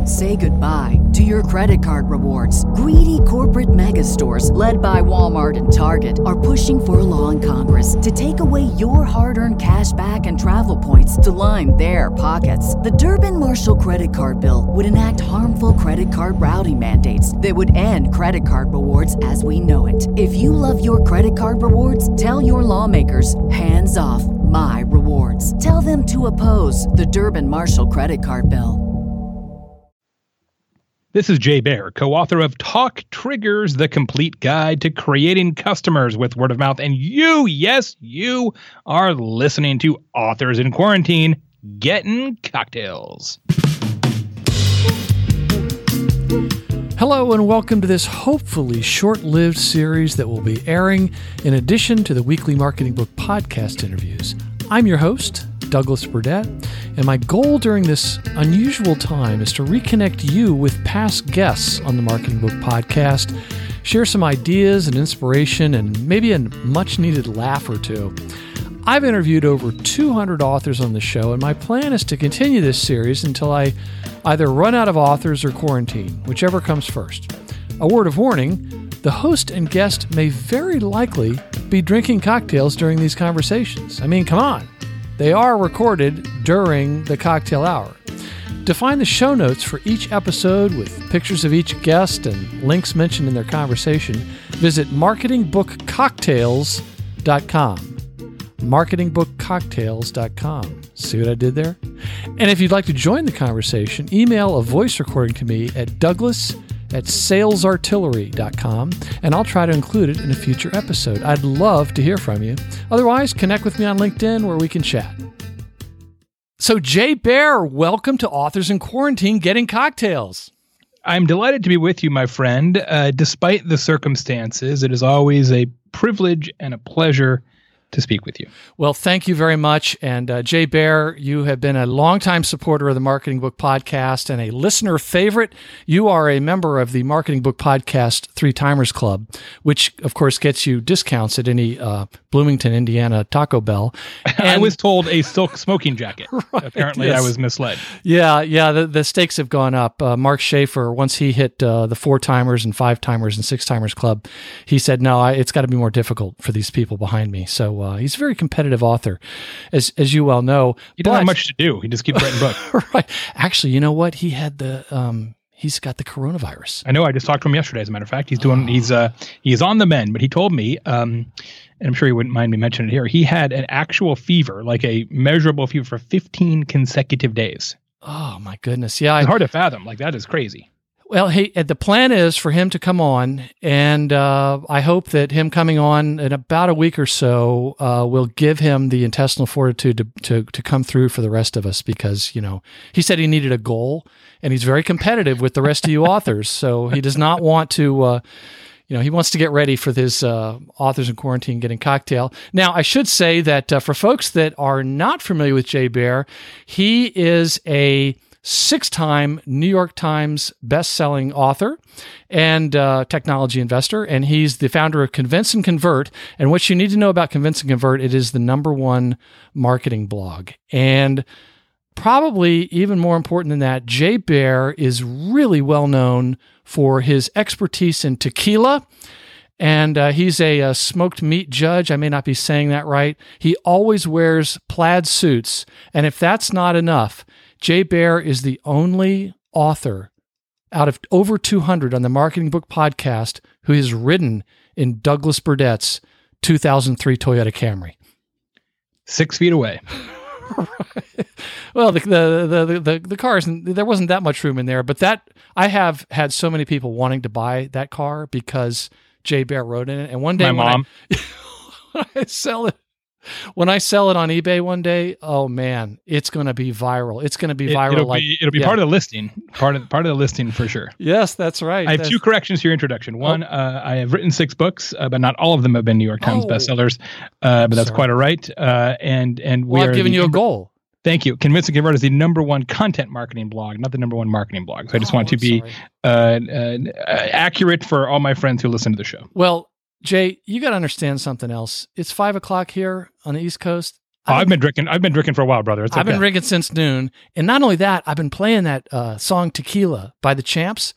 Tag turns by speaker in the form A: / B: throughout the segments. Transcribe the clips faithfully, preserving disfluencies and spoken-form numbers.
A: Say goodbye to your credit card rewards. Greedy corporate mega stores, led by Walmart and Target, are pushing for a law in Congress to take away your hard-earned cash back and travel points to line their pockets. The Durbin-Marshall credit card bill would enact harmful credit card routing mandates that would end credit card rewards as we know it. If you love your credit card rewards, tell your lawmakers, hands off my rewards. Tell them to oppose the Durbin-Marshall credit card bill.
B: This is Jay Baer, co-author of Talk Triggers, the complete guide to creating customers with word of mouth. And you, yes, you are listening to Authors in Quarantine, Getting Cocktails.
C: Hello and welcome to this hopefully short-lived series that will be airing in addition to the weekly Marketing Book podcast interviews. I'm your host, Douglas Burdett, and my goal during this unusual time is to reconnect you with past guests on the Marketing Book podcast, share some ideas and inspiration, and maybe a much-needed laugh or two. I've interviewed over two hundred authors on the show, and my plan is to continue this series until I either run out of authors or quarantine, whichever comes first. A word of warning, the host and guest may very likely be drinking cocktails during these conversations. I mean, come on. They are recorded during the cocktail hour. To find the show notes for each episode with pictures of each guest and links mentioned in their conversation, visit marketing book cocktails dot com. marketing book cocktails dot com. See what I did there? And if you'd like to join the conversation, email a voice recording to me at douglas at sales artillery dot com, and I'll try to include it in a future episode. I'd love to hear from you. Otherwise, connect with me on LinkedIn where we can chat. So, Jay Baer, welcome to Authors in Quarantine, Getting Cocktails.
B: I'm delighted to be with you, my friend. Uh, despite the circumstances, it is always a privilege and a pleasure to speak with you.
C: Well, thank you very much. And uh, Jay Baer, you have been a longtime supporter of the Marketing Book Podcast and a listener favorite. You are a member of the Marketing Book Podcast Three Timers Club, which, of course, gets you discounts at any uh, Bloomington, Indiana Taco Bell. And
B: I was told a silk smoking jacket.
C: Right,
B: Apparently,
C: yes.
B: I was misled.
C: Yeah, yeah, the, the stakes have gone up. Uh, Mark Schaefer, once he hit uh, the Four Timers and Five Timers and Six Timers Club, he said, no, I, it's got to be more difficult for these people behind me. So uh, he's a very competitive author, as as you well know.
B: He doesn't have much to do. He just keeps writing books.
C: Right. Actually, you know what? He had the... Um, He's got the coronavirus.
B: I know. I just talked to him yesterday. As a matter of fact, he's doing. Oh. He's uh he's on the mend. But he told me, um, and I'm sure he wouldn't mind me mentioning it here. He had an actual fever, like a measurable fever, for fifteen consecutive days.
C: Oh my goodness! Yeah,
B: it's
C: I,
B: hard to fathom. Like that is crazy.
C: Well, hey, the plan is for him to come on, and uh, I hope that him coming on in about a week or so uh, will give him the intestinal fortitude to, to to come through for the rest of us, because, you know, he said he needed a goal, and he's very competitive with the rest of you authors, so he does not want to, uh, you know, he wants to get ready for this uh, Authors in Quarantine Getting Cocktail. Now, I should say that uh, for folks that are not familiar with Jay Baer, he is a six-time New York Times best-selling author and uh, technology investor, and he's the founder of Convince and Convert. And what you need to know about Convince and Convert, it is the number one marketing blog. And probably even more important than that, Jay Baer is really well known for his expertise in tequila. And uh, he's a, a smoked meat judge. I may not be saying that right. He always wears plaid suits. And if that's not enough, Jay Baer is the only author out of over two hundred on the Marketing Book Podcast who has ridden in Douglas Burdett's two thousand three Toyota Camry.
B: Six feet away.
C: Right. Well, the the, the the the cars, there wasn't that much room in there, but that I have had so many people wanting to buy that car because Jay Baer rode in it. And one day,
B: my
C: when
B: mom,
C: I, when I sell it, when I sell it on eBay one day, oh man, it's going to be viral. It's going to be viral.
B: It, it'll
C: like
B: be, it'll be
C: yeah.
B: part of the listing. Part of part of the listing for sure.
C: Yes, that's right.
B: I have
C: that's,
B: two corrections to your introduction. One, oh. uh, I have written six books, uh, but not all of them have been New York Times
C: oh.
B: bestsellers. Uh, but that's
C: Sorry.
B: quite all right. Uh, and and we
C: well,
B: are
C: I've given you
B: number,
C: a goal.
B: Thank you. Convince and Convert is the number one content marketing blog, not the number one marketing blog. So I just
C: oh,
B: want to
C: I'm
B: be uh, uh, accurate for all my friends who listen to the show.
C: Well, Jay, you got to understand something else. It's five o'clock here on the East Coast.
B: Oh, I've been drinking. I've been drinking for a while, brother. It's okay.
C: I've been drinking since noon, and not only that, I've been playing that uh, song "Tequila" by the Champs.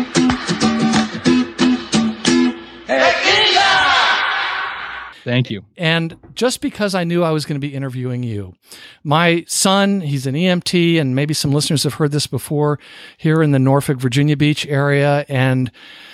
B: Thank you.
C: And just because I knew I was going to be interviewing you, my son, he's an E M T, and maybe some listeners have heard this before, here in the Norfolk, Virginia Beach area, and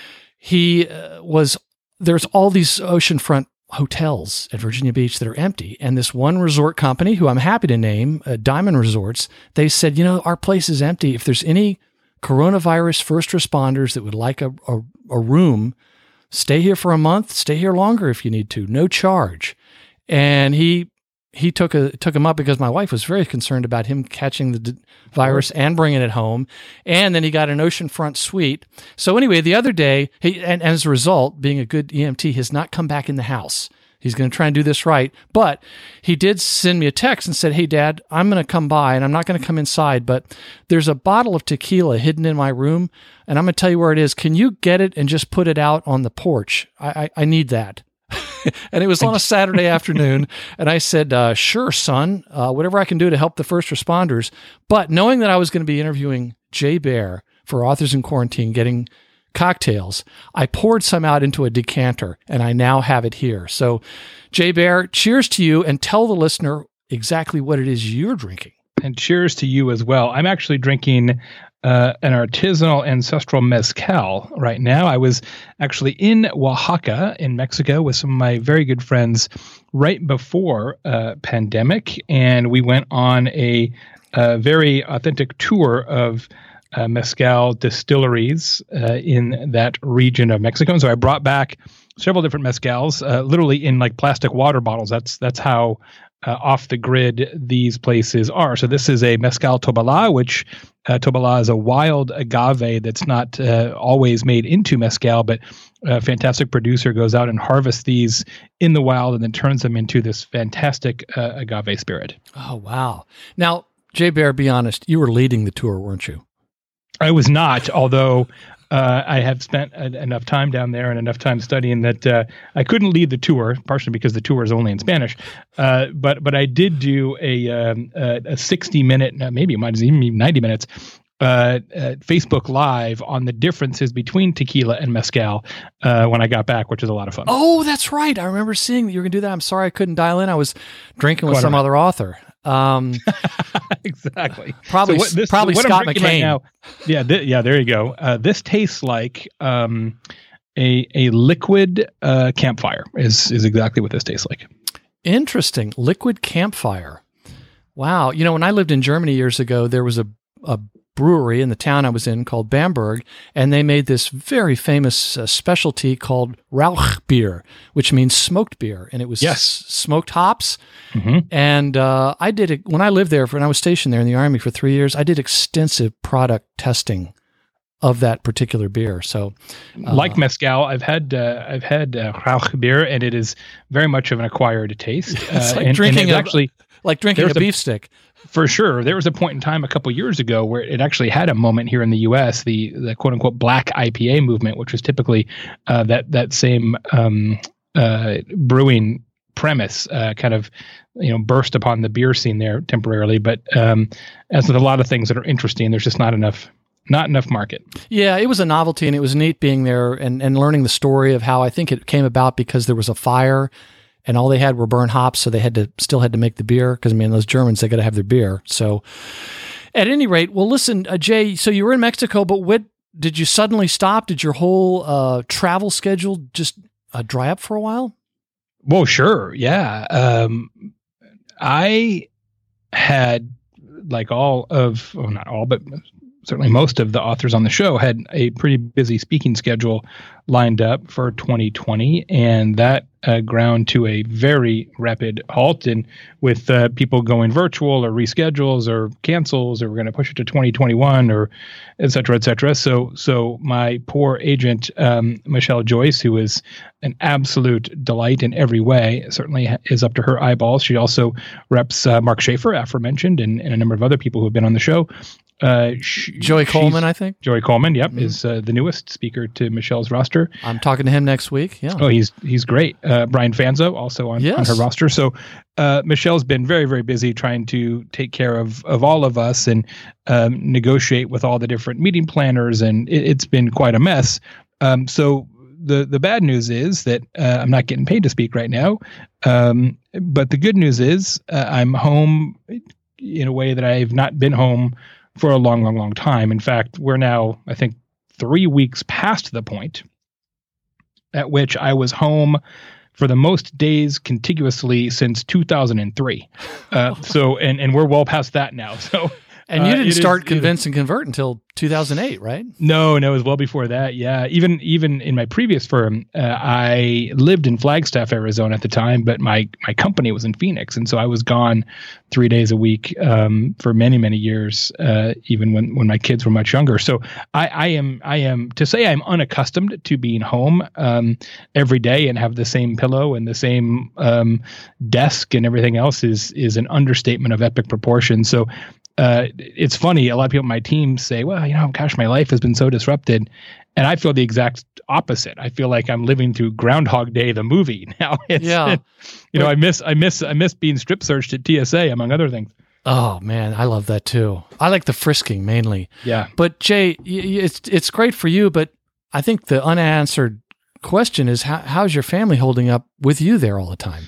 C: he uh, was. There's all these oceanfront hotels at Virginia Beach that are empty. And this one resort company, who I'm happy to name, uh, Diamond Resorts, they said, you know, our place is empty. If there's any coronavirus first responders that would like a, a, a room, stay here for a month, stay here longer if you need to, no charge. And he he took a took him up because my wife was very concerned about him catching the d- virus and bringing it home. And then he got an oceanfront suite. So anyway, the other day, he and, and as a result, being a good E M T, has not come back in the house. He's going to try and do this right. But he did send me a text and said, hey, Dad, I'm going to come by, and I'm not going to come inside, but there's a bottle of tequila hidden in my room, and I'm going to tell you where it is. Can you get it and just put it out on the porch? I, I, I need that. And it was on a Saturday afternoon, and I said, uh, sure, son, uh, whatever I can do to help the first responders. But knowing that I was going to be interviewing Jay Baer for Authors in Quarantine, getting cocktails, I poured some out into a decanter, and I now have it here. So, Jay Baer, cheers to you, and tell the listener exactly what it is you're drinking.
B: And cheers to you as well. I'm actually drinking uh, an artisanal ancestral mezcal right now. I was actually in Oaxaca in Mexico with some of my very good friends right before uh, pandemic, and we went on a, a very authentic tour of Uh, mezcal distilleries uh, in that region of Mexico. And so I brought back several different mezcals, uh, literally in like plastic water bottles. That's that's how uh, off the grid these places are. So this is a mezcal tobala, which uh, tobala is a wild agave that's not uh, always made into mezcal, but a fantastic producer goes out and harvests these in the wild and then turns them into this fantastic uh, agave spirit.
C: Oh, wow. Now, Jay Baer, be honest, you were leading the tour, weren't you?
B: I was not, although uh, I have spent a, enough time down there and enough time studying that uh, I couldn't lead the tour, partially because the tour is only in Spanish. Uh, but but I did do a um, a, a sixty minute, maybe it might even be ninety minutes, uh, uh, Facebook Live on the differences between tequila and mezcal uh, when I got back, which is a lot of fun.
C: Oh, that's right. I remember seeing that you were going to do that. I'm sorry I couldn't dial in. I was drinking with
B: Quite
C: some
B: right.
C: other author. Um,
B: exactly.
C: Probably,
B: so what, this,
C: probably
B: what
C: Scott
B: I'm drinking
C: McCain.
B: Right now, yeah, th- yeah. There you go. Uh, this tastes like um, a a liquid uh, campfire. Is is exactly what this tastes like.
C: Interesting, liquid campfire. Wow. You know, when I lived in Germany years ago, there was a a brewery in the town I was in called Bamberg, and they made this very famous uh, specialty called Rauchbier, which means smoked beer, and it was
B: yes.
C: s- smoked hops.
B: Mm-hmm.
C: And uh, I did it when I lived there. For, when I was stationed there in the Army for three years, I did extensive product testing of that particular beer. So, uh,
B: like mezcal, I've had uh, I've had uh, Rauchbier, and it is very much of an acquired taste.
C: It's
B: uh,
C: like
B: and,
C: drinking
B: and
C: a,
B: actually
C: like drinking a
B: a,
C: beef stick.
B: For sure. There was a point in time a couple years ago where it actually had a moment here in the U S, the the quote unquote black I P A movement, which was typically uh, that that same um, uh, brewing premise uh, kind of, you know, burst upon the beer scene there temporarily. But um, as with a lot of things that are interesting, there's just not enough not enough market.
C: Yeah, it was a novelty, and it was neat being there and, and learning the story of how I think it came about because there was a fire. And all they had were burnt hops, so they had to still had to make the beer because I mean those Germans, they got to have their beer. So, at any rate, well, listen, uh, Jay. So you were in Mexico, but what did you suddenly stop? Did your whole uh, travel schedule just uh, dry up for a while?
B: Well, sure, yeah. Um, I had like all of, well, not all, but certainly most of the authors on the show had a pretty busy speaking schedule lined up for twenty twenty, and that uh, ground to a very rapid halt. And with uh, people going virtual or reschedules or cancels, or we're going to push it to twenty twenty-one, or et cetera, et cetera. So, so my poor agent, um, Michelle Joyce, who is an absolute delight in every way, certainly is up to her eyeballs. She also reps uh, Mark Schaefer, aforementioned, and, and a number of other people who have been on the show. Uh, sh-
C: Joey Coleman, I think.
B: Joey Coleman, yep,
C: Mm-hmm.
B: is uh, the newest speaker to Michelle's roster.
C: I'm talking to him next week. Yeah.
B: Oh, he's he's great. Uh, Brian Fanzo also on,
C: Yes.
B: on her roster. So uh, Michelle's been very, very busy trying to take care of of all of us and um, negotiate with all the different meeting planners, and it, it's been quite a mess. Um, so the the bad news is that uh, I'm not getting paid to speak right now. Um, but the good news is uh, I'm home in a way that I've not been home for a long, long, long time. In fact, we're now, I think, three weeks past the point at which I was home for the most days contiguously since two thousand three. Uh, so, and, and we're well past that now. So,
C: And you
B: uh,
C: didn't
B: it
C: start
B: is-
C: Convince and Convert until two thousand eight, right?
B: No, no, it was well before that. Yeah, even even in my previous firm, uh, I lived in Flagstaff, Arizona at the time, but my my company was in Phoenix, and so I was gone three days a week um, for many many years, uh, even when when my kids were much younger. So I, I am I am to say I'm unaccustomed to being home um, every day and have the same pillow and the same um, desk and everything else is is an understatement of epic proportions. So. Uh, it's funny. A lot of people on my team say, well, you know, gosh, my life has been so disrupted. And I feel the exact opposite. I feel like I'm living through Groundhog Day, the movie now. It's,
C: Yeah.
B: You know, I miss, I miss, I miss being strip searched at T S A, among other things.
C: Oh man, I love that too. I like the frisking mainly.
B: Yeah.
C: But Jay, y- y- it's it's great for you, but I think the unanswered question is how, how's your family holding up with you there all the time?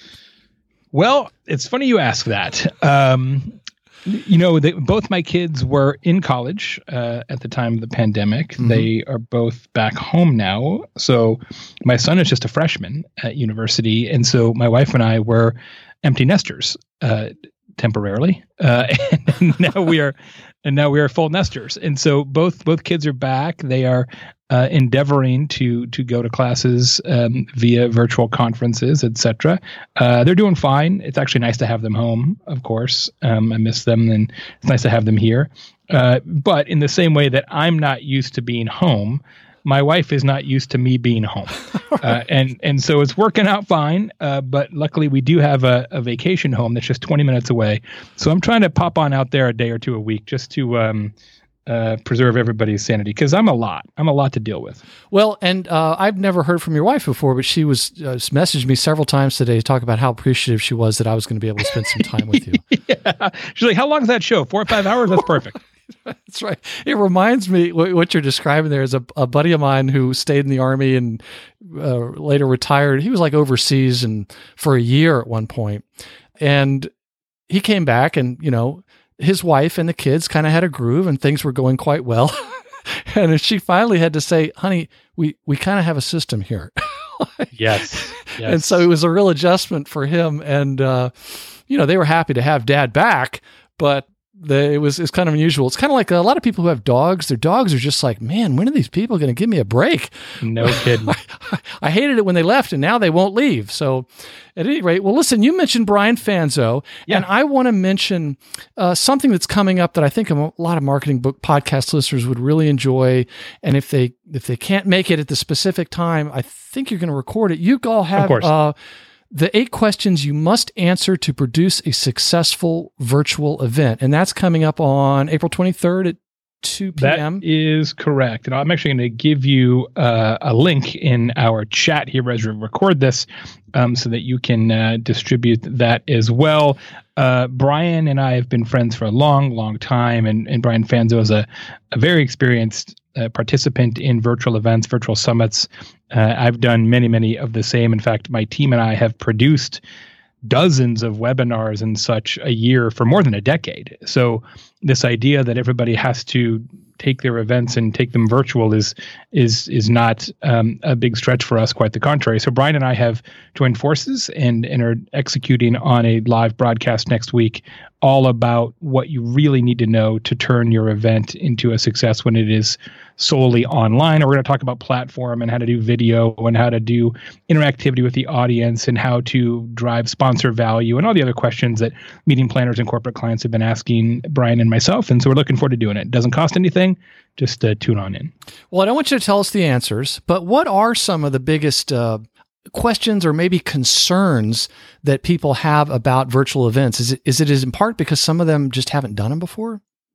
B: Well, it's funny you ask that. Um, you know, they, both my kids were in college uh, at the time of the pandemic.
C: Mm-hmm.
B: They are both back home now. So my son is just a freshman at university. And so my wife and I were empty nesters uh, temporarily. Uh, and now we are and now we are full nesters. And so both both kids are back. They are uh, endeavoring to to go to classes um, via virtual conferences, et cetera. Uh, they're doing fine. It's actually nice to have them home, of course. Um, I miss them, and it's nice to have them here. Uh, but in the same way that I'm not used to being home, my wife is not used to me being home. Uh, and and so it's working out fine. Uh, but luckily, we do have a, a vacation home that's just twenty minutes away. So I'm trying to pop on out there a day or two a week just to um, uh, preserve everybody's sanity, because I'm a lot. I'm a lot to deal with.
C: Well, and uh, I've never heard from your wife before, but she was uh, messaged me several times today to talk about how appreciative she was that I was going to be able to spend some time with you.
B: Yeah. She's like, how long is that show? Four or five hours? That's perfect.
C: That's right. It reminds me what, what you're describing there is a, a buddy of mine who stayed in the Army and uh, later retired. He was like overseas and for a year at one point. And he came back and, you know, his wife and the kids kind of had a groove and things were going quite well. And she finally had to say, honey, we, we kind of have a system here.
B: Yes. Yes.
C: And so it was a real adjustment for him. And, uh, you know, they were happy to have dad back, but the, it was it's kind of unusual. It's kind of like a lot of people who have dogs. Their dogs are just like, man, when are these people going to give me a break?
B: No kidding.
C: I, I hated it when they left, and now they won't leave. So, at any rate, well, listen, you mentioned Brian Fanzo,
B: Yeah.
C: and I want to mention uh, something that's coming up that I think a lot of marketing book podcast listeners would really enjoy. And if they if they can't make it at the specific time, I think you're going to record it. You all have.
B: Of course.
C: Uh, The eight questions you must answer to produce a successful virtual event. And that's coming up on April twenty-third at two p.m.
B: That is correct. And I'm actually going to give you uh, a link in our chat here as we record this um, so that you can uh, distribute that as well. Uh, Brian and I have been friends for a long, long time. And, and Brian Fanzo is a, a very experienced uh, participant in virtual events, virtual summits. Uh, I've done many, many of the same. In fact, my team and I have produced dozens of webinars and such a year for more than a decade. So this idea that everybody has to take their events and take them virtual is is is not um, a big stretch for us. Quite the contrary. So Brian and I have joined forces and, and are executing on a live broadcast next week, all about what you really need to know to turn your event into a success when it is solely online. And we're going to talk about platform and how to do video and how to do interactivity with the audience and how to drive sponsor value and all the other questions that meeting planners and corporate clients have been asking Brian and myself. And so we're looking forward to doing it. It doesn't cost anything. Just uh, tune on in.
C: Well, I don't want you to tell us the answers, but what are some of the biggest uh, questions or maybe concerns that people have about virtual events? Is it is it in part because some of them just haven't done them before?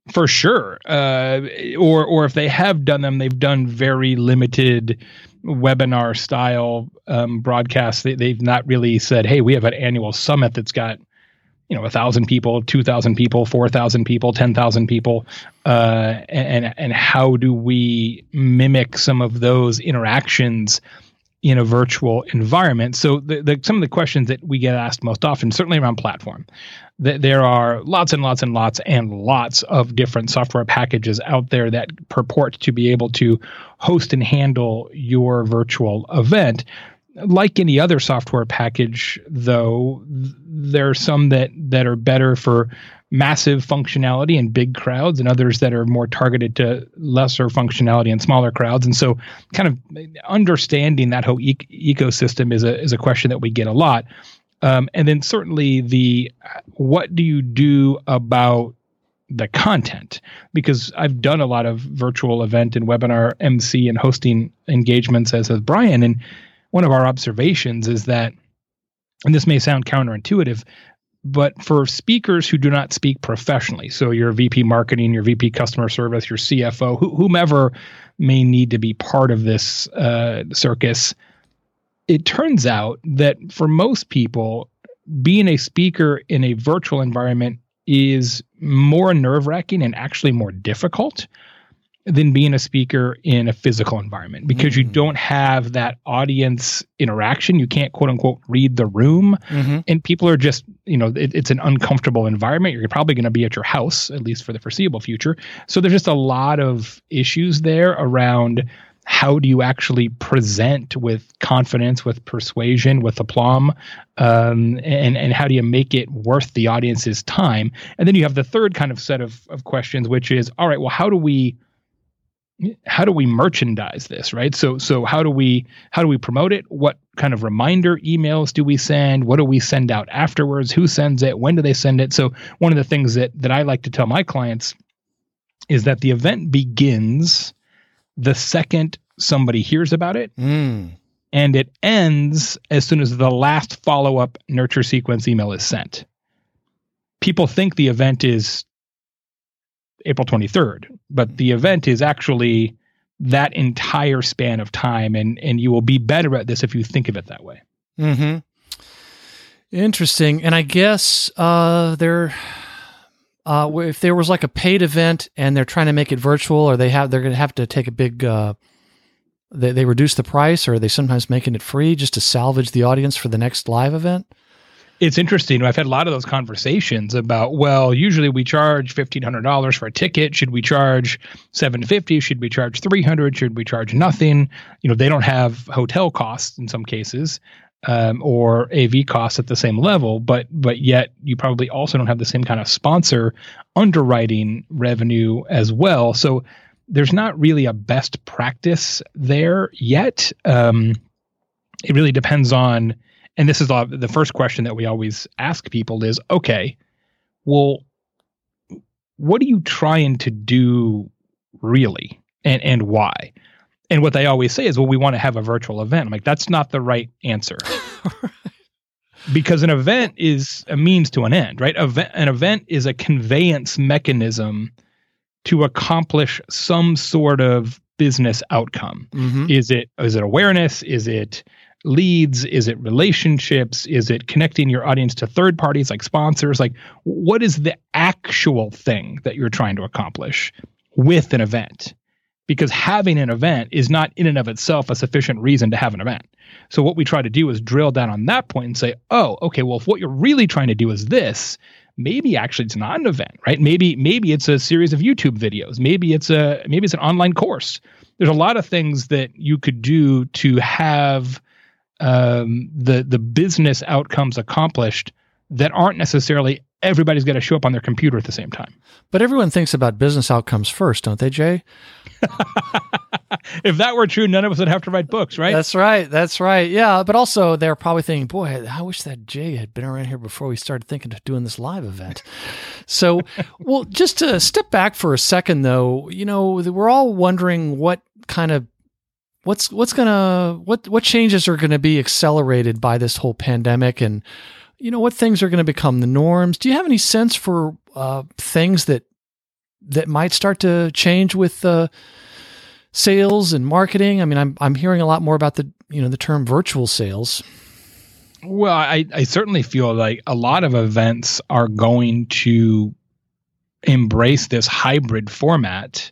B: For sure. Uh, or or if they have done them, they've done very limited webinar style um, broadcasts. They, they've not really said, hey, we have an annual summit that's got, you know, a thousand people, two thousand people, four thousand people, ten thousand people. Uh, and, and how do we mimic some of those interactions in a virtual environment? So the, the, some of the questions that we get asked most often, certainly around platform, that there are lots and lots and lots and lots of different software packages out there that purport to be able to host and handle your virtual event. Like any other software package, though, there are some that, that are better for massive functionality and big crowds, and others that are more targeted to lesser functionality and smaller crowds. And so kind of understanding that whole e- ecosystem is a is a question that we get a lot. Um, and then certainly the what do you do about the content? Because I've done a lot of virtual event and webinar M C and hosting engagements, as has Brian. And one of our observations is that, and this may sound counterintuitive, but for speakers who do not speak professionally, so your V P marketing, your V P customer service, your C F O, wh- whomever may need to be part of this uh, circus, it turns out that for most people, being a speaker in a virtual environment is more nerve-wracking and actually more difficult than being a speaker in a physical environment, because mm. you don't have that audience interaction. You can't, quote unquote, read the room. Mm-hmm. And people are just, you know, it, it's an uncomfortable environment. You're probably going to be at your house, at least for the foreseeable future. So there's just a lot of issues there around how do you actually present with confidence, with persuasion, with aplomb, um, and, and how do you make it worth the audience's time? And then you have the third kind of set of, of questions, which is, all right, well, how do we How do we merchandise this, right? So, so how do we how do we promote it? What kind of reminder emails do we send? What do we send out afterwards? Who sends it? When do they send it? So, one of the things that that I like to tell my clients is that the event begins the second somebody hears about it, mm. and it ends as soon as the last follow-up nurture sequence email is sent. People think the event is April twenty-third, but the event is actually that entire span of time, and and you will be better at this if you think of it that way.
C: Mm-hmm. Interesting. And I guess uh, there, uh, if there was like a paid event and they're trying to make it virtual, or they have they're going to have to take a big, uh, they they reduce the price, or are they sometimes making it free just to salvage the audience for the next live event?
B: It's interesting. I've had a lot of those conversations about, well, usually we charge fifteen hundred dollars for a ticket. Should we charge seven hundred fifty dollars? Should we charge three hundred dollars? Should we charge nothing? You know, they don't have hotel costs in some cases, um, or A V costs at the same level, but but yet you probably also don't have the same kind of sponsor underwriting revenue as well. So there's not really a best practice there yet. Um, it really depends on. And this is the first question that we always ask people is, okay, well, what are you trying to do really, and and why? And what they always say is, well, we want to have a virtual event. I'm like, that's not the right answer. Because an event is a means to an end, right? Event, an event is a conveyance mechanism to accomplish some sort of business outcome. Mm-hmm. Is it is it awareness? Is it leads? Is it relationships? Is it connecting your audience to third parties like sponsors? Like, what is the actual thing that you're trying to accomplish with an event? Because having an event is not in and of itself a sufficient reason to have an event. So what we try to do is drill down on that point and say, oh, okay, well, if what you're really trying to do is this, maybe actually it's not an event, right? Maybe maybe it's a series of YouTube videos. Maybe it's a maybe it's an online course. There's a lot of things that you could do to have um, the the business outcomes accomplished that aren't necessarily everybody's got to show up on their computer at the same time.
C: But everyone thinks about business outcomes first, don't they, Jay?
B: If that were true, none of us would have to write books, right?
C: That's right. That's right. Yeah. But also they're probably thinking, boy, I wish that Jay had been around here before we started thinking of doing this live event. So, well, just to step back for a second though, you know, we're all wondering what kind of what's, what's going to, what, what changes are going to be accelerated by this whole pandemic, and, you know, what things are going to become the norms. Do you have any sense for uh, things that that might start to change with uh, sales and marketing? I mean, I'm I'm hearing a lot more about the you know the term virtual sales.
B: Well, I, I certainly feel like a lot of events are going to embrace this hybrid format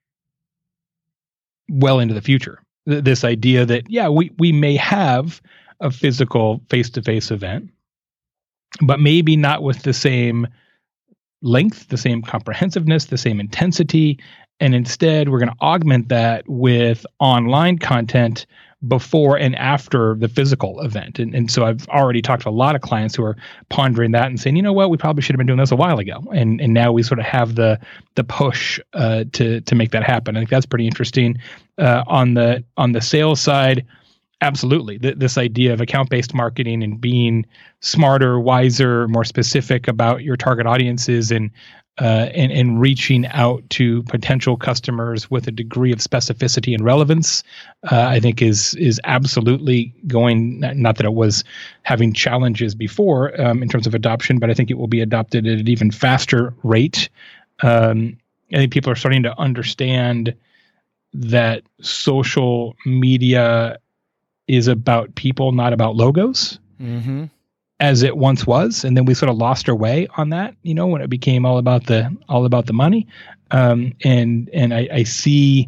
B: well into the future. Th- this idea that, yeah, we, we may have a physical face-to-face event, but maybe not with the same length, the same comprehensiveness, the same intensity. And instead, we're going to augment that with online content before and after the physical event. And, and so I've already talked to a lot of clients who are pondering that and saying, you know what, we probably should have been doing this a while ago. And and now we sort of have the the push uh, to to make that happen. I think that's pretty interesting. Uh, on the on the sales side, absolutely. Th- this idea of account-based marketing and being smarter, wiser, more specific about your target audiences and Uh, and, and reaching out to potential customers with a degree of specificity and relevance, uh, I think is is absolutely going, not that it was having challenges before um, in terms of adoption, but I think it will be adopted at an even faster rate. Um, I think people are starting to understand that social media is about people, not about logos. Mm-hmm. As it once was, and then we sort of lost our way on that, you know, when it became all about the all about the money. Um, and and I, I see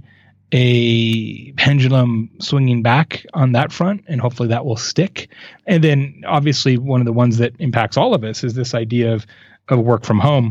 B: a pendulum swinging back on that front, and hopefully that will stick. And then obviously one of the ones that impacts all of us is this idea of of work from home.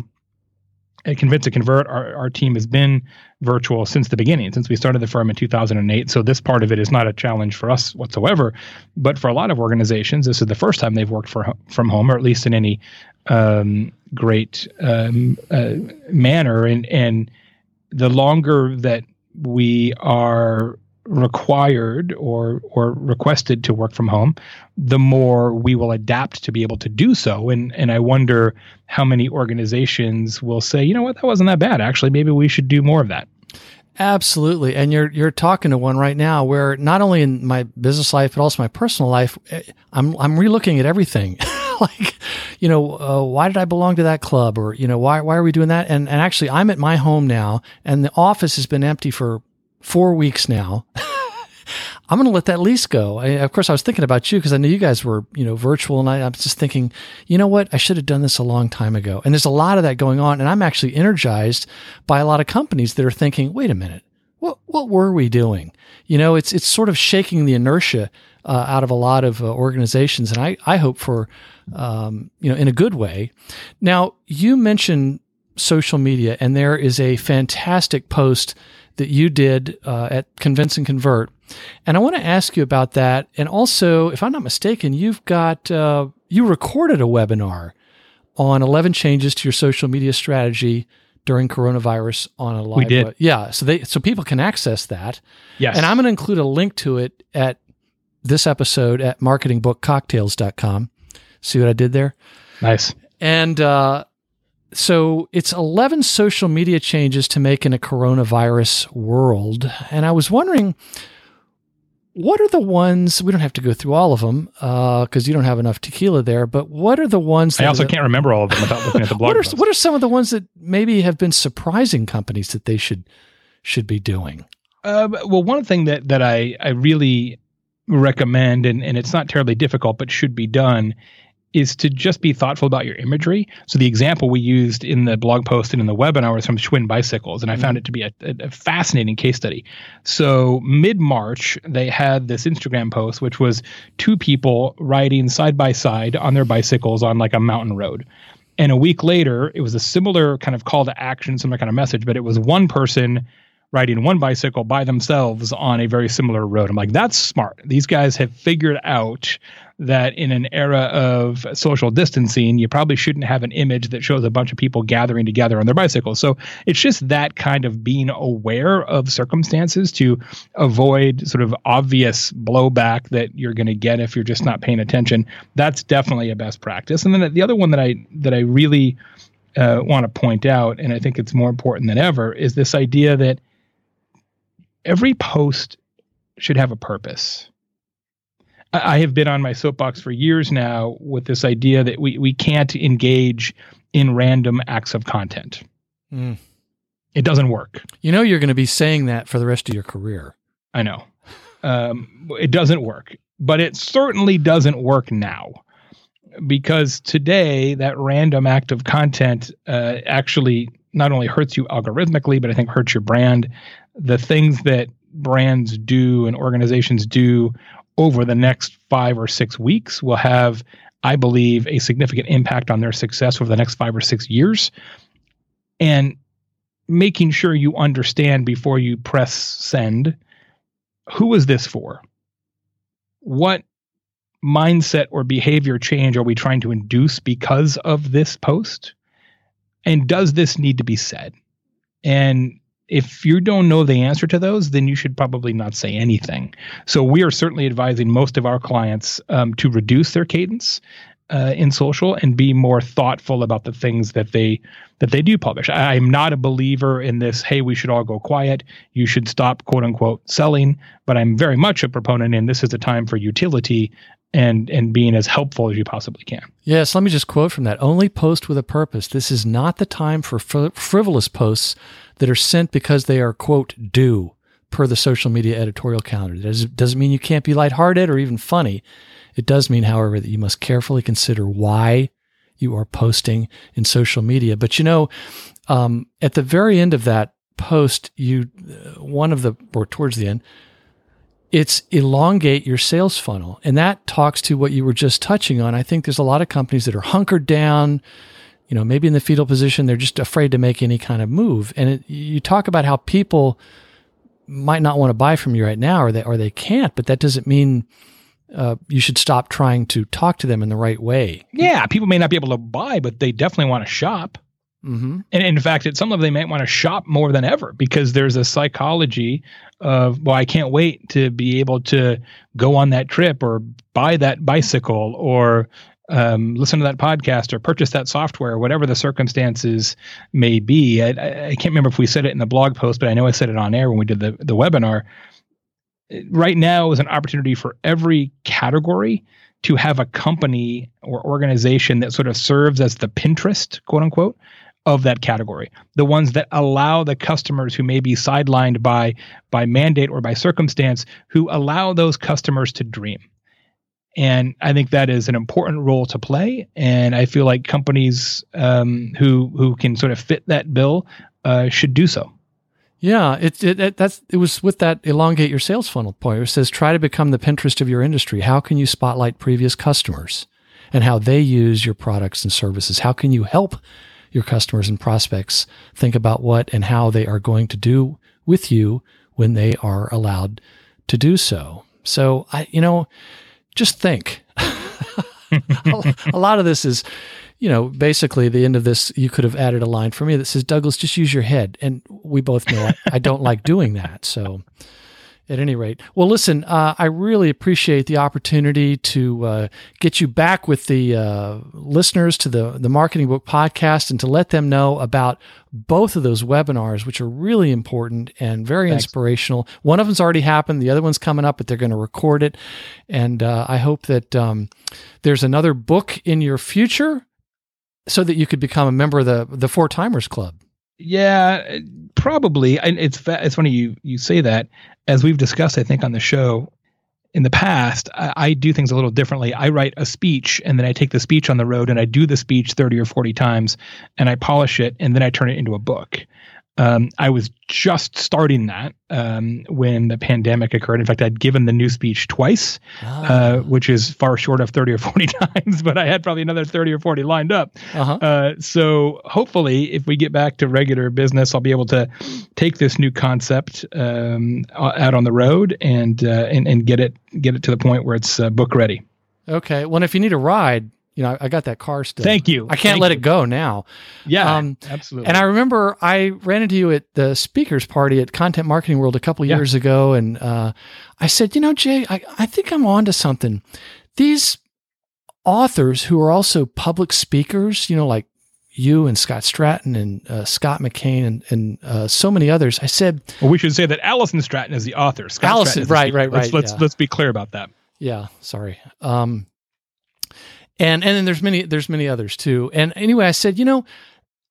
B: At Convince to Convert, our, our team has been virtual since the beginning, since we started the firm in two thousand eight. So this part of it is not a challenge for us whatsoever. But for a lot of organizations, this is the first time they've worked for, from home, or at least in any um, great um, uh, manner. And, and the longer that we are required or or requested to work from home, the more we will adapt to be able to do so. And and I wonder how many organizations will say, you know what, that wasn't that bad. Actually, maybe we should do more of that.
C: Absolutely. And you're you're talking to one right now where not only in my business life, but also my personal life, I'm I'm relooking at everything. Like, you know, uh, why did I belong to that club? Or, you know, why why are we doing that? And and actually, I'm at my home now, and the office has been empty for four weeks now. I'm going to let that lease go. I, of course, I was thinking about you because I knew you guys were, you know, virtual, and I, I was just thinking, you know what, I should have done this a long time ago. And there's a lot of that going on, and I'm actually energized by a lot of companies that are thinking, wait a minute, what what were we doing? You know, it's it's sort of shaking the inertia uh, out of a lot of uh, organizations, and I I hope for, um, you know, in a good way. Now, you mentioned social media, and there is a fantastic post that you did uh, at Convince and Convert. And I want to ask you about that. And also, if I'm not mistaken, you've got, uh, you recorded a webinar on eleven changes to your social media strategy during coronavirus on a live.
B: We did.
C: Web. Yeah. So they, so people can access that.
B: Yes.
C: And I'm going to include a link to it at this episode at marketing book cocktails dot com. See what I did there?
B: Nice.
C: And, uh, so it's eleven social media changes to make in a coronavirus world. And I was wondering, what are the ones, we don't have to go through all of them because uh, you don't have enough tequila there, but what are the ones that...
B: I also
C: that,
B: can't remember all of them without looking at the blog
C: what, are,
B: post.
C: what are some of the ones that maybe have been surprising companies that they should should be doing?
B: Uh, well, one thing that, that I, I really recommend, and, and it's not terribly difficult, but should be done, is to just be thoughtful about your imagery. So the example we used in the blog post and in the webinar was from Schwinn Bicycles, and I mm-hmm. found it to be a, a, a fascinating case study. So mid-March, they had this Instagram post, which was two people riding side by side on their bicycles on like a mountain road. And a week later, it was a similar kind of call to action, similar kind of message, but it was one person riding one bicycle by themselves on a very similar road. I'm like, that's smart. These guys have figured out that in an era of social distancing, you probably shouldn't have an image that shows a bunch of people gathering together on their bicycles. So it's just that kind of being aware of circumstances to avoid sort of obvious blowback that you're going to get if you're just not paying attention. That's definitely a best practice. And then the other one that I that I really uh, want to point out, and I think it's more important than ever, is this idea that every post should have a purpose. I have been on my soapbox for years now with this idea that we, we can't engage in random acts of content. Mm. It doesn't work.
C: You know, you're going to be saying that for the rest of your career.
B: I know. Um, it doesn't work, but it certainly doesn't work now, because today that random act of content uh, actually not only hurts you algorithmically, but I think hurts your brand. The things that brands do and organizations do over the next five or six weeks will have, I believe, a significant impact on their success over the next five or six years. And making sure you understand before you press send, who is this for? What mindset or behavior change are we trying to induce because of this post? And does this need to be said? And if you don't know the answer to those, then you should probably not say anything. So we are certainly advising most of our clients um, to reduce their cadence uh, in social and be more thoughtful about the things that they that they do publish. I, I'm not a believer in this, hey, we should all go quiet, you should stop, quote unquote, selling, but I'm very much a proponent in this is a time for utility and and being as helpful as you possibly can.
C: Yes, let me just quote from that. Only post with a purpose. This is not the time for fr- frivolous posts that are sent because they are, quote, due, per the social media editorial calendar. That doesn't mean you can't be lighthearted or even funny. It does mean, however, that you must carefully consider why you are posting in social media. But, you know, um, at the very end of that post, you uh, one of the, or towards the end, it's elongate your sales funnel. And that talks to what you were just touching on. I think there's a lot of companies that are hunkered down, you know, maybe in the fetal position, they're just afraid to make any kind of move. And it, you talk about how people might not want to buy from you right now, or they, or they can't, but that doesn't mean uh, you should stop trying to talk to them in the right way.
B: Yeah, people may not be able to buy, but they definitely want to shop.
C: Mm-hmm.
B: And in fact, at some level, they might want to shop more than ever because there's a psychology of, well, I can't wait to be able to go on that trip or buy that bicycle or um, listen to that podcast or purchase that software, whatever the circumstances may be. I, I can't remember if we said it in the blog post, but I know I said it on air when we did the, the webinar. Right now is an opportunity for every category to have a company or organization that sort of serves as the Pinterest, quote unquote, of that category. The ones that allow the customers who may be sidelined by by mandate or by circumstance, who allow those customers to dream. And I think that is an important role to play. And I feel like companies um, who who can sort of fit that bill uh, should do so.
C: Yeah, it, it, it that's it was with that elongate your sales funnel point. It says try to become the Pinterest of your industry. How can you spotlight previous customers and how they use your products and services? How can you help your customers and prospects think about what and how they are going to do with you when they are allowed to do so? So I, you know, just think. A lot of this is, you know, basically the end of this, you could have added a line for me that says, Douglas, just use your head. And we both know I, I don't like doing that. So at any rate, well, listen, uh, I really appreciate the opportunity to uh, get you back with the uh, listeners to the, the Marketing Book Podcast and to let them know about both of those webinars, which are really important and very Thanks. inspirational. One of them's already happened. The other one's coming up, but they're going to record it. And uh, I hope that um, there's another book in your future so that you could become a member of the, the Four Timers Club.
B: Yeah, probably. And it's it's funny you you say that. As we've discussed, I think, on the show in the past, I, I do things a little differently. I write a speech, and then I take the speech on the road, and I do the speech thirty or forty times, and I polish it, and then I turn it into a book. Um, I was just starting that um, when the pandemic occurred. In fact, I'd given the new speech twice, ah. uh, which is far short of thirty or forty times, but I had probably another thirty or forty lined up. Uh-huh. Uh, so hopefully, if we get back to regular business, I'll be able to take this new concept um, out on the road and, uh, and and get it get it to the point where it's uh, book ready.
C: Okay. Well, if you need a ride, you know, I got that car still.
B: Thank you.
C: I can't
B: Thank
C: let
B: you.
C: it go now.
B: Yeah,
C: um,
B: absolutely.
C: And I remember I ran into you at the speakers party at Content Marketing World a couple
B: yeah.
C: years ago. And uh, I said, you know, Jay, I, I think I'm onto something. These authors who are also public speakers, you know, like you and Scott Stratton and uh, Scott McCain and, and uh, so many others. I said,
B: well, we should say that Allison Stratton is the author. Scott
C: Allison, right, right, right.
B: Let's let's,
C: yeah.
B: let's be clear about that.
C: Yeah, sorry. Um, And and then there's many there's many others too. And anyway, I said, you know,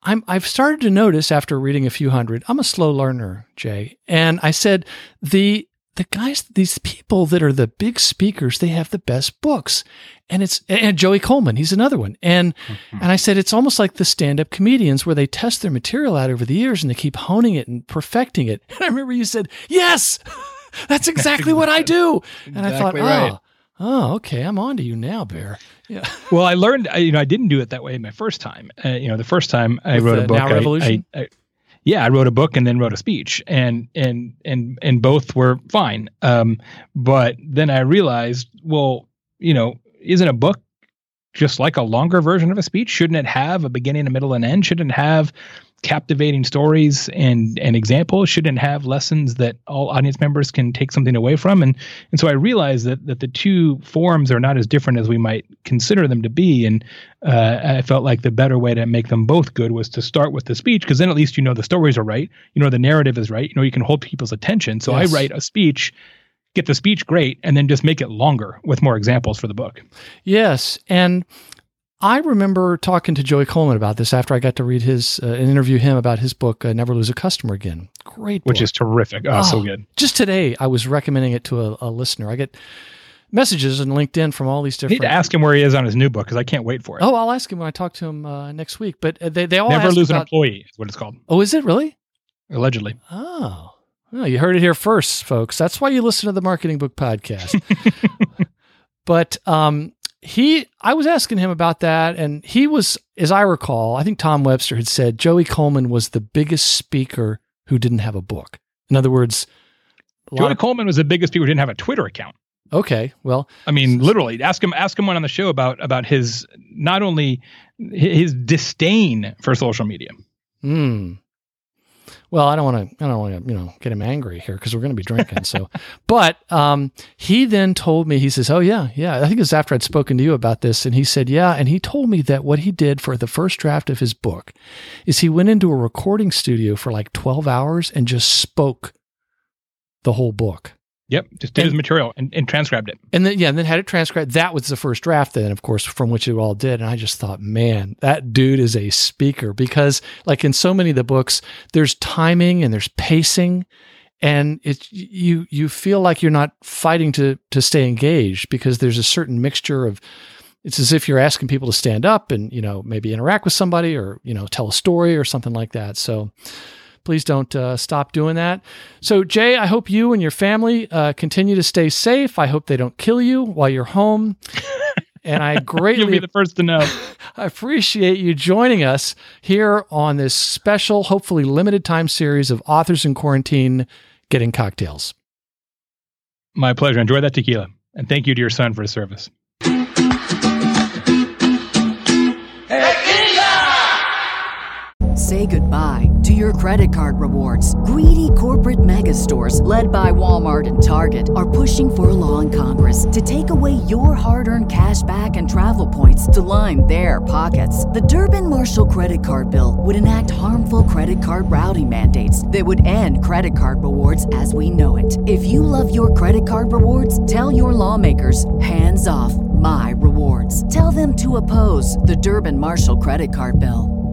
C: I'm, I've started to notice after reading a few hundred, I'm a slow learner, Jay. And I said, the the guys, these people that are the big speakers, they have the best books. And it's, and Joey Coleman, he's another one. And, mm-hmm. and I said, it's almost like the stand-up comedians where they test their material out over the years and they keep honing it and perfecting it. And I remember you said, yes, that's exactly what I do. And exactly I thought, right. oh, oh, okay, I'm on to you now, Bear. Yeah.
B: Well, I learned, you know, I didn't do it that way my first time. Uh, you know, the first time I
C: With
B: wrote a book,
C: Now Revolution?
B: I, I, I, yeah, I wrote a book and then wrote a speech, and and and and both were fine. Um, but then I realized, well, you know, isn't a book just like a longer version of a speech? Shouldn't it have a beginning, a middle, and end? Shouldn't it have captivating stories and and examples? Shouldn't it have lessons that all audience members can take something away from? And and so I realized that that the two forms are not as different as we might consider them to be. And uh, I felt like the better way to make them both good was to start with the speech, because then at least you know the stories are right, you know the narrative is right, you know you can hold people's attention. So yes. I write a speech, get the speech great, and then just make it longer with more examples for the book.
C: Yes, and I remember talking to Joey Coleman about this after I got to read his uh, and interview him about his book, uh, Never Lose a Customer Again. Great book.
B: Which is terrific. Oh, oh, so good.
C: Just today, I was recommending it to a, a listener. I get messages on LinkedIn from all these different...
B: I need to ask him where he is on his new book, because I can't wait for it.
C: Oh, I'll ask him when I talk to him uh, next week. But they, they all
B: Never Lose
C: about...
B: an Employee is what it's called.
C: Oh, is it really?
B: Allegedly.
C: Oh. Well, you heard it here first, folks. That's why you listen to the Marketing Book Podcast. But um, he, I was asking him about that, and he was, as I recall, I think Tom Webster had said Joey Coleman was the biggest speaker who didn't have a book. In other words,
B: Joey of, Coleman was the biggest speaker who didn't have a Twitter account.
C: Okay, well,
B: I mean, literally, ask him, ask him one on the show about about his not only his disdain for social media.
C: Hmm. Well, I don't want to, I don't want to, you know, get him angry here because we're going to be drinking. So, but um, he then told me, he says, "Oh yeah, yeah." I think it was after I'd spoken to you about this, and he said, "Yeah," and he told me that what he did for the first draft of his book is he went into a recording studio for like twelve hours and just spoke the whole book.
B: Yep, just did and, his material and, and transcribed it.
C: And then, yeah, and then had it transcribed. That was the first draft then, of course, from which it all did. And I just thought, man, that dude is a speaker, because like in so many of the books, there's timing and there's pacing, and it you you feel like you're not fighting to to stay engaged, because there's a certain mixture of, it's as if you're asking people to stand up and, you know, maybe interact with somebody or, you know, tell a story or something like that. So please don't uh, stop doing that. So, Jay, I hope you and your family uh, continue to stay safe. I hope they don't kill you while you're home. And I greatly...
B: You'll be the first to know.
C: I appreciate you joining us here on this special, hopefully limited time series of Authors in Quarantine Getting Cocktails.
B: My pleasure. Enjoy that tequila. And thank you to your son for his service.
A: Say goodbye to your credit card rewards. Greedy corporate mega stores, led by Walmart and Target, are pushing for a law in Congress to take away your hard-earned cash back and travel points to line their pockets. The Durbin-Marshall credit card bill would enact harmful credit card routing mandates that would end credit card rewards as we know it. If you love your credit card rewards, tell your lawmakers, hands off my rewards. Tell them to oppose the Durbin-Marshall credit card bill.